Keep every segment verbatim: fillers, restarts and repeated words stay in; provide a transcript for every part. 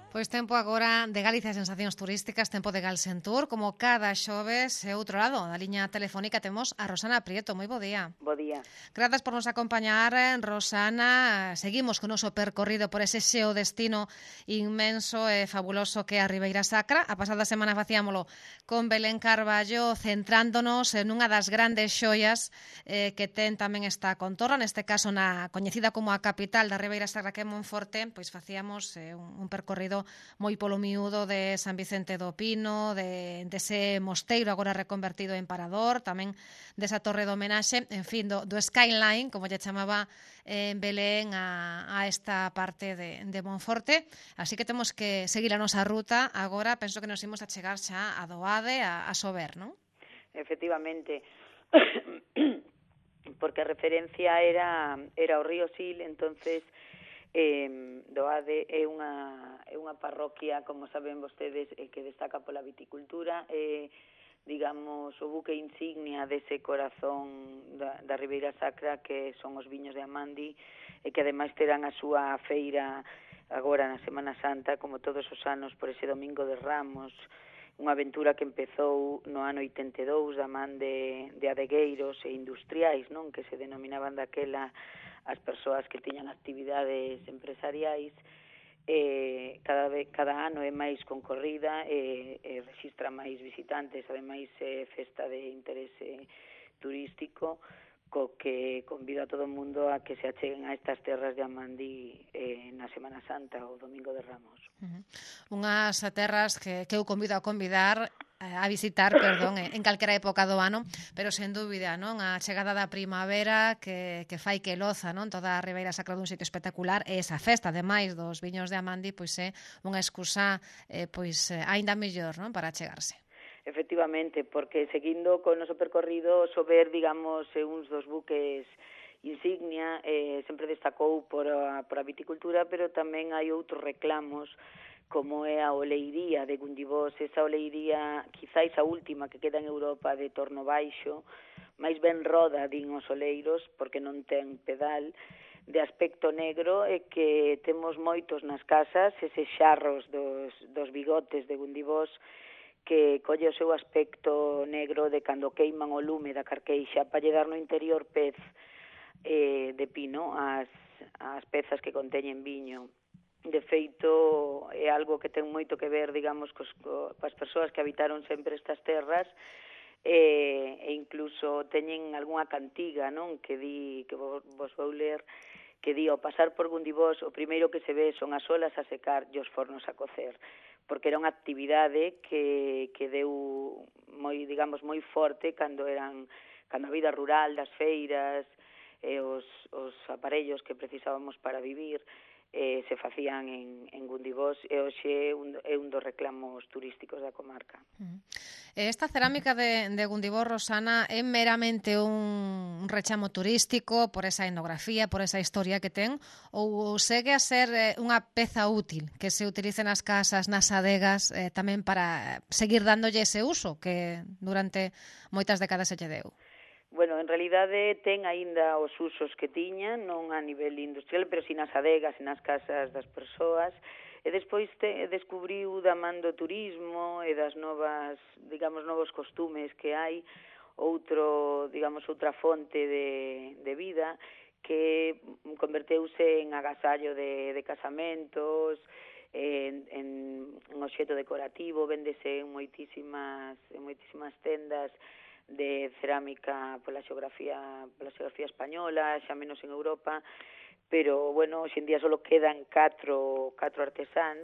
Pois tempo agora de Galicia e sensacións turísticas, tempo de Galsentur, como cada xoves, e outro lado da liña telefónica temos a Rosana Prieto. Moi bo día. Bo día. Grazas por nos acompañar, Rosana. Seguimos con o noso percorrido por ese xeo destino inmenso e fabuloso que é a Ribeira Sacra. A pasada semana facíamolo con Belén Carballo, centrándonos en unha das grandes xoias eh, que ten tamén esta contorna, neste caso na coñecida como a capital da Ribeira Sacra, que é Monforte. Pois facíamos eh, un, un percorrido moi polo miúdo de San Vicente do Pino, de, de ese mosteiro agora reconvertido en parador, tamén desa torre de homenaxe, en fin, do, do skyline, como lle chamaba en eh, Belén a, a esta parte de, de Monforte. Así que temos que seguir a nosa ruta. Agora penso que nos imos a chegar xa a Doade, a, a Sober, non? Efectivamente, porque a referencia era era o río Sil, entonces eh, Doade é unha, é unha parroquia, como saben vostedes, eh, que destaca pola viticultura, eh, digamos, o buque insignia dese corazón da, da Ribeira Sacra, que son os viños de Amandi, e que ademais terán a súa feira agora na Semana Santa, como todos os anos, por ese Domingo de Ramos, unha aventura que empezou no ano oitenta e dous da man de, de adegueiros e industriais, non, que se denominaban daquela as persoas que tiñan actividades empresariais. Eh, cada, vez, cada ano é máis concorrida e eh, eh, registra máis visitantes, ademais é eh, festa de interese turístico, co que convido a todo o mundo a que se acheguen a estas terras de Amandi eh, na Semana Santa, o Domingo de Ramos. Uh-huh. Unhas terras que, que eu convido a convidar a visitar, perdón, en calquera época do ano, pero sen dúbida, non? A chegada da primavera que, que fai que loza, non? Toda a Ribeira Sacra dun sitio espectacular, e esa festa, ademais dos viños de Amandi, pois é unha excusa eh, pois aínda mellor, non? Para chegarse. Efectivamente, porque seguindo con o noso percorrido, Sober, digamos, é uns dos buques insignia, eh, sempre destacou por a, por a viticultura, pero tamén hai outros reclamos, como é a oleiría de Gundibós, esa oleiría, quizáis a última que queda en Europa de torno baixo, máis ben roda, din os oleiros, porque non ten pedal, de aspecto negro, e que temos moitos nas casas, eses xarros dos, dos bigotes de Gundibós, que colle o seu aspecto negro de cando queiman o lume da carqueixa para lle dar no interior pez eh, de pino as, as pezas que conteñen viño. De feito, é algo que ten moito que ver, digamos, cos, coas persoas que habitaron sempre estas terras, e, e incluso teñen algunha cantiga, non, que di, que vos, vos vou ler, que di, ao pasar por Gundibós, o primeiro que se ve son as olas a secar e os fornos a cocer, porque era unha actividade que, que deu moi, digamos, moi forte cando eran, cando a vida rural das feiras e os, os aparellos que precisábamos para vivir eh, se facían en, en Gundibós, e hoxe é un, é un dos reclamos turísticos da comarca. Uh-huh. Esta cerámica de, de Gundibós, Rosana, é meramente un, un rechamo turístico por esa etnografía, por esa historia que ten, ou segue a ser eh, unha peza útil que se utilice nas casas, nas adegas, eh, tamén para seguir dándolle ese uso que durante moitas décadas se lle deu? Bueno, en realidade ten aínda os usos que tiña, non a nivel industrial, pero si nas adegas e nas casas das persoas, e despois te, descubriu da man do turismo e das novas, digamos, novos costumes que hai, outro, digamos, outra fonte de, de vida que converteuse en agasallo de, de casamentos, en, en un obxeto decorativo, véndese en moitísimas, en moitísimas tendas de cerámica pola xeografía, pola xeografía española, xa menos en Europa, pero, bueno, hoxe en día só quedan catro, catro artesáns,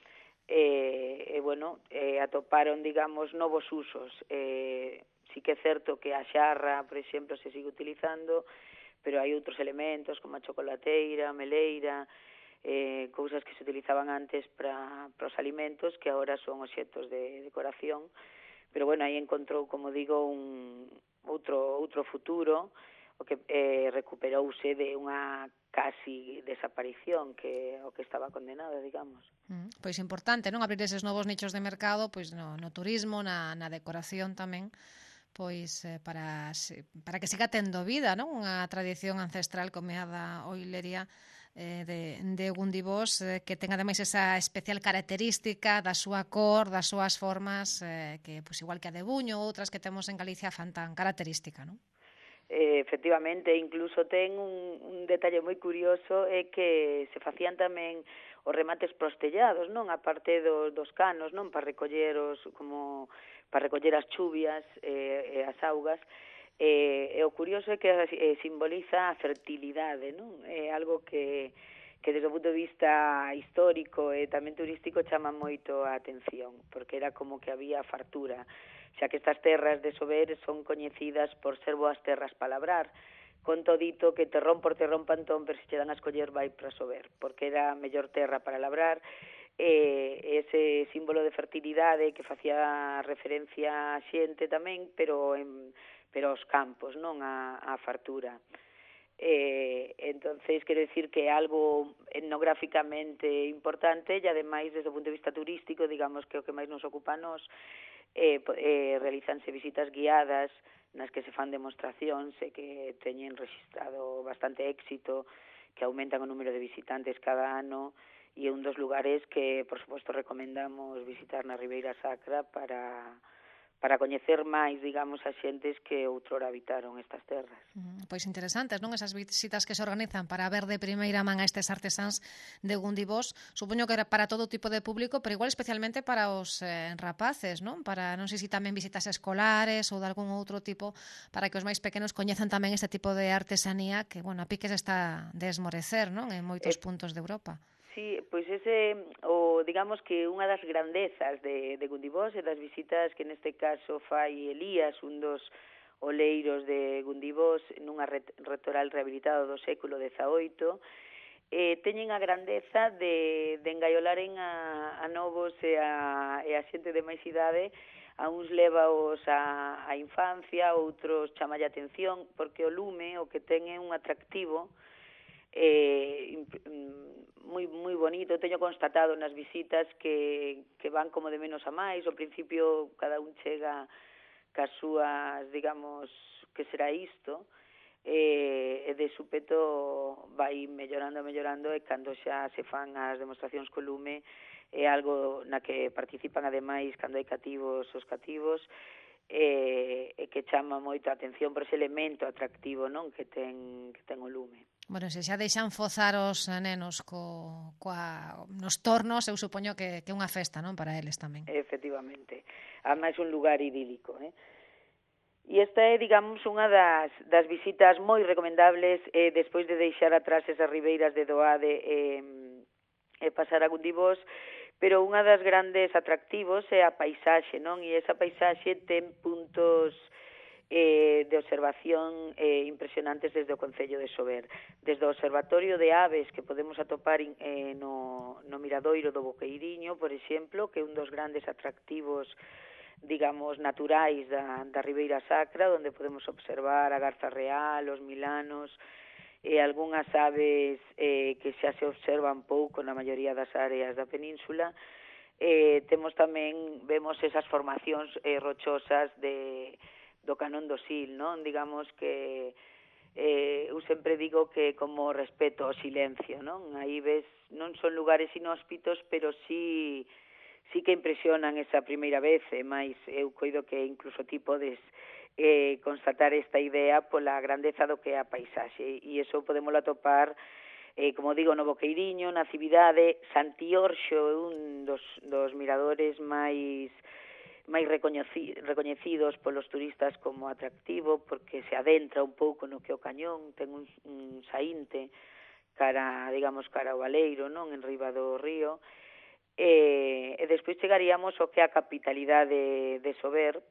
e, e bueno, e atoparon, digamos, novos usos. E, sí que é certo que a xarra, por exemplo, se sigue utilizando, pero hai outros elementos, como a chocolateira, a meleira, eh, cousas que se utilizaban antes para, para os alimentos, que agora son obxetos de decoración. Pero, bueno, aí encontrou, como digo, un outro outro futuro, o que eh, recuperouse de unha casi desaparición, que o que estaba condenado, digamos. Mm, pois importante, non? Abrir eses novos nichos de mercado, pois no, no turismo, na, na decoración tamén, pois eh, para, para que siga tendo vida, non? Unha tradición ancestral como a da oilería eh, de, de Gundibós, eh, que ten ademais esa especial característica da súa cor, das súas formas, eh, que pues, igual que a de Buño, outras que temos en Galicia fan tan característica, non? Eh, efectivamente, incluso ten un, un detalle moi curioso, é que se facían tamén os remates prostellados, non? A parte do, dos canos, non? Para recoller os, como para recoller as chuvias eh, e as augas. Eh, e o curioso é que eh, simboliza a fertilidade, non? É algo que que desde o punto de vista histórico e tamén turístico chama moito a atención, porque era como que había fartura, xa que estas terras de Sober son coñecidas por ser boas terras para labrar, con todito que terrón por terrón pantón, pero se che dan a escoller vai para Sober, porque era a mellor terra para labrar, e ese símbolo de fertilidade que facía referencia a xente tamén, pero en pero aos campos, non a, a fartura. Eh, entonces, quero decir que é algo etnográficamente importante e ademais, desde o punto de vista turístico, digamos que o que máis nos ocupa a nos, eh, eh, realizanse visitas guiadas nas que se fan demostracións e que teñen registrado bastante éxito, que aumentan o número de visitantes cada ano, e é un dos lugares que, por suposto, recomendamos visitar na Ribeira Sacra para para coñecer máis, digamos, as xentes que outrora habitaron estas terras. Pois interesantes, non? Esas visitas que se organizan para ver de primeira man a estes artesáns de Gundibós, supoño que era para todo tipo de público, pero igual especialmente para os eh, rapaces, non? Para, non sei se tamén visitas escolares ou de algún outro tipo, para que os máis pequenos coñezan tamén este tipo de artesanía que, bueno, a piques está de esmorecer, non? En moitos eh... puntos de Europa. Sí, pois ese, o digamos que unha das grandezas de, de Gundibós e das visitas que neste caso fai Elías, un dos oleiros de Gundibós, nunha retoral rehabilitado do século dezaoito, eh, teñen a grandeza de, de engaiolaren a, a novos e a, e a xente de máis idade. A uns levaos a, a infancia, outros chamalle a atención, porque o lume o que ten é un atractivo eh, moi moi bonito. Teño constatado nas visitas que, que van como de menos a máis. Ao principio cada un chega cas súas, digamos, que será isto, e, e de súpeto vai mellorando, mellorando, e cando xa se fan as demostracións co lume é algo na que participan ademais cando hai cativos os cativos, e, e que chama moito a atención por ese elemento atractivo, non, que ten, que ten o lume. Bueno, se xa deixan fozar os nenos co, coa, nos tornos, eu supoño que é unha festa, non, para eles tamén. Efectivamente. Ademais, un lugar idílico, eh? E esta é, digamos, unha das, das visitas moi recomendables eh, despois de deixar atrás esas ribeiras de Doade e eh, eh, pasar a Gundibós, pero unha das grandes atractivos é a paisaxe, non? E esa paisaxe ten puntos Eh, de observación eh, impresionantes desde o Concello de Sober. Desde o Observatorio de Aves que podemos atopar eh, no, no Miradoiro do Boqueiriño, por exemplo, que é un dos grandes atractivos, digamos, naturais da, da Ribeira Sacra, onde podemos observar a garza real, os milanos e algunhas aves eh, que xa se observan pouco na maioría das áreas da península. Eh, temos tamén, vemos esas formacións eh, rochosas de do Canón do Sil, non? Digamos que eh, eu sempre digo que como respeto ao silencio, non? Aí ves, non son lugares inhóspitos, pero sí, sí que impresionan esa primeira vez, e máis eu coido que incluso ti podes eh, constatar esta idea pola grandeza do que é a paisaxe, e iso podemos atopar, eh, como digo, no Boqueiriño, na Cividade. Santiorxo é un dos, dos miradores máis máis recoñecidos polos turistas como atractivo, porque se adentra un pouco no que o cañón, ten un, un saínte cara, digamos, cara ao Baleiro, non, en riba do río, e, e despois chegaríamos ao que é a capitalidade de, de Sober,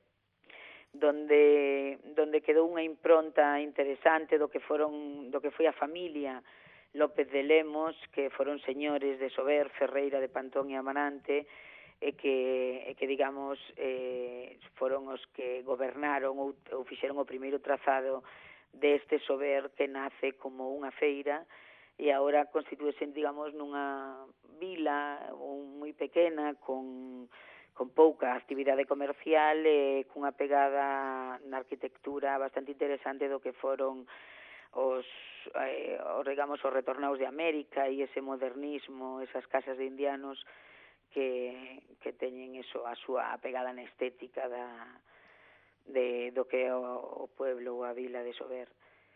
donde donde quedou unha impronta interesante do que foron do que foi a familia López de Lemos, que foron señores de Sober, Ferreira de Pantón e Amarante, e que, e que digamos, eh, foron os que gobernaron ou, ou fixeron o primeiro trazado deste Sober, que nace como unha feira e agora constitúese, digamos, nunha vila moi pequena con, con pouca actividade comercial e cunha pegada na arquitectura bastante interesante do que foron os, eh, os digamos, os retornados de América e ese modernismo, esas casas de indianos que, que teñen eso, a súa pegada na estética da, de, do que é o, o pueblo ou a vila de Sober.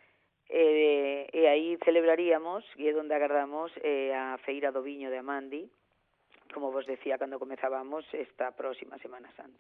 E, e aí celebraríamos, e é onde agardamos, eh, a Feira do Viño de Amandi, como vos decía cando comezábamos, esta próxima Semana Santa.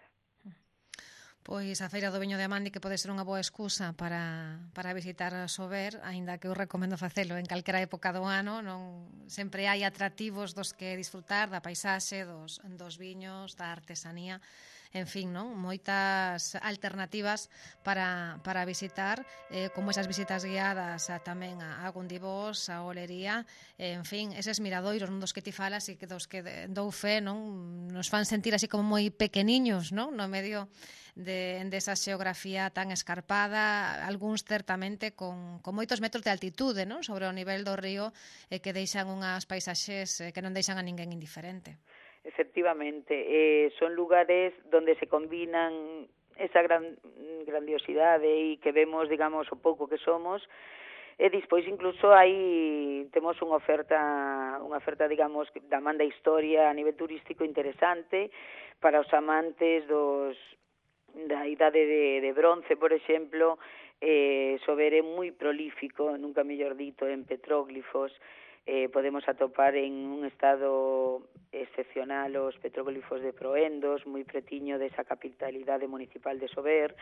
Pois a Feira do Viño de Amandi que pode ser unha boa excusa para, para visitar Sober, aínda que eu recomendo facelo en calquera época do ano, non sempre hai atractivos dos que disfrutar, da paisaxe, dos, dos viños, da artesanía, en fin, non? Moitas alternativas para, para visitar, eh, como esas visitas guiadas a, tamén a, a Gundibós, a Olería, eh, en fin, eses miradoiros non dos que ti falas e que dos que dou fe, non? Nos fan sentir así como moi pequeniños, non? No medio de, de esa xeografía tan escarpada, algúns certamente con, con moitos metros de altitude, non? Sobre o nivel do río, eh, que deixan unhas paisaxes eh, que non deixan a ninguén indiferente. Efectivamente, eh, son lugares donde se combinan esa gran grandiosidade e que vemos, digamos, o pouco que somos, e despois incluso hai temos unha oferta, unha oferta, digamos, da man da historia a nivel turístico interesante para os amantes dos da idade de, de bronce, por exemplo, eh, Sober é moi prolífico, nunca mellor dito, en petróglifos. Eh, podemos atopar en un estado excepcional os petróglifos de Proendos, moi pretiño desa capitalidade municipal de Sober.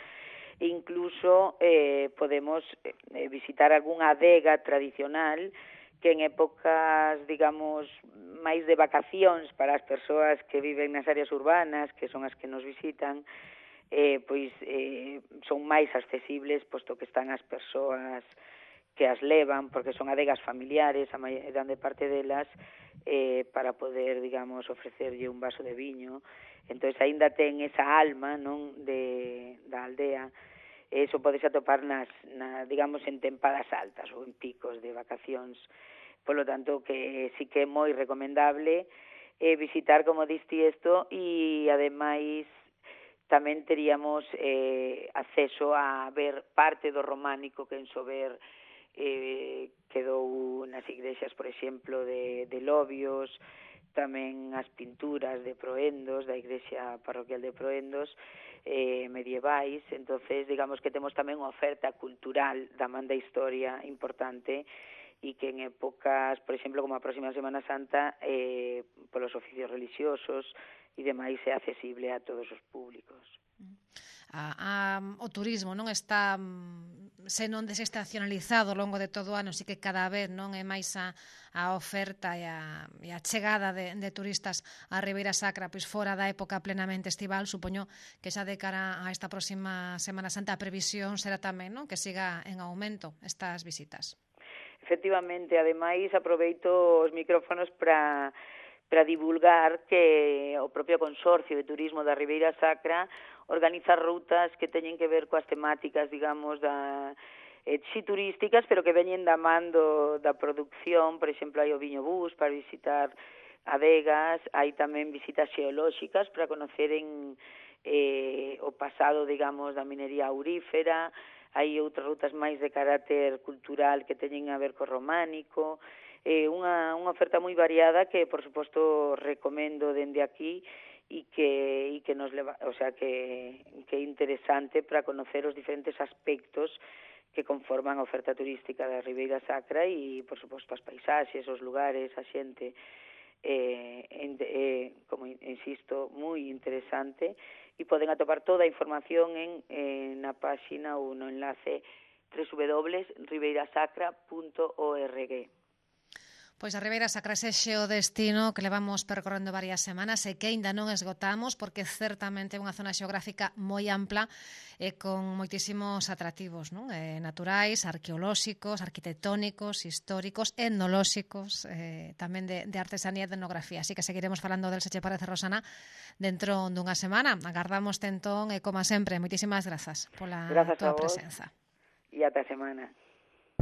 Incluso eh, podemos eh, visitar algunha adega tradicional que en épocas, digamos, máis de vacacións para as persoas que viven nas áreas urbanas, que son as que nos visitan, eh, pois eh, son máis accesibles, posto que están as persoas que as levan, porque son adegas familiares, a grande parte delas, eh, para poder, digamos, ofrecerlle un vaso de viño. Entón, aínda ten esa alma, non, de, da aldea. Eso podes atopar nas, na, digamos, en tempadas altas ou en picos de vacacións. Por lo tanto, que sí que é moi recomendable eh, visitar, como diste isto, e, ademais, tamén teríamos eh, acceso a ver parte do románico que en Sober eh, quedou nas igrexas, por exemplo, de, de Lobios, tamén as pinturas de Proendos, da igrexa parroquial de Proendos, eh, medievais. Entonces, digamos que temos tamén unha oferta cultural da man da historia importante e que en épocas, por exemplo, como a próxima Semana Santa, eh, polos oficios religiosos e demais é accesible a todos os públicos. A, a, o turismo non está se non desestacionalizado ao longo de todo o ano, así que cada vez non é máis a, a oferta e a, e a chegada de, de turistas á Ribeira Sacra, pois fora da época plenamente estival. Supoño que xa de cara a esta próxima Semana Santa a previsión será tamén, non, que siga en aumento estas visitas. Efectivamente, ademais aproveito os micrófonos para para divulgar que o propio Consorcio de Turismo da Ribeira Sacra organiza rutas que teñen que ver coas temáticas, digamos, da eh, si turísticas, pero que veñen da man do, da producción. Por exemplo, hai o Viño Bus para visitar adegas, hai tamén visitas xeolóxicas para conoceren eh, o pasado, digamos, da minería aurífera. Hai outras rutas máis de carácter cultural que teñen a ver co románico. Eh, unha, unha oferta moi variada que, por suposto, recomendo dende aquí e que, e que nos leva, o sea, que, que é interesante para conocer os diferentes aspectos que conforman a oferta turística da Ribeira Sacra e, por suposto, as paisaxes, os lugares, a xente, eh, eh, como insisto, moi interesante, e poden atopar toda a información en, en na páxina ou no enlace doble u doble u doble u punto ribeirasacra punto org. Pois a Ribeira Sacra ese o destino que levamos percorrendo varias semanas e que aínda non esgotamos, porque certamente é unha zona xeográfica moi ampla e con moitísimos atractivos, non? Eh, naturais, arqueolóxicos, arquitectónicos, históricos, etnolóxicos, eh, tamén de, de artesanía e de etnografía. Así que seguiremos falando del, se che parece, Rosana, dentro dunha semana. Agardamos tentón e, como sempre, moitísimas grazas pola Grazas tua a vos presenza. E ata a semana.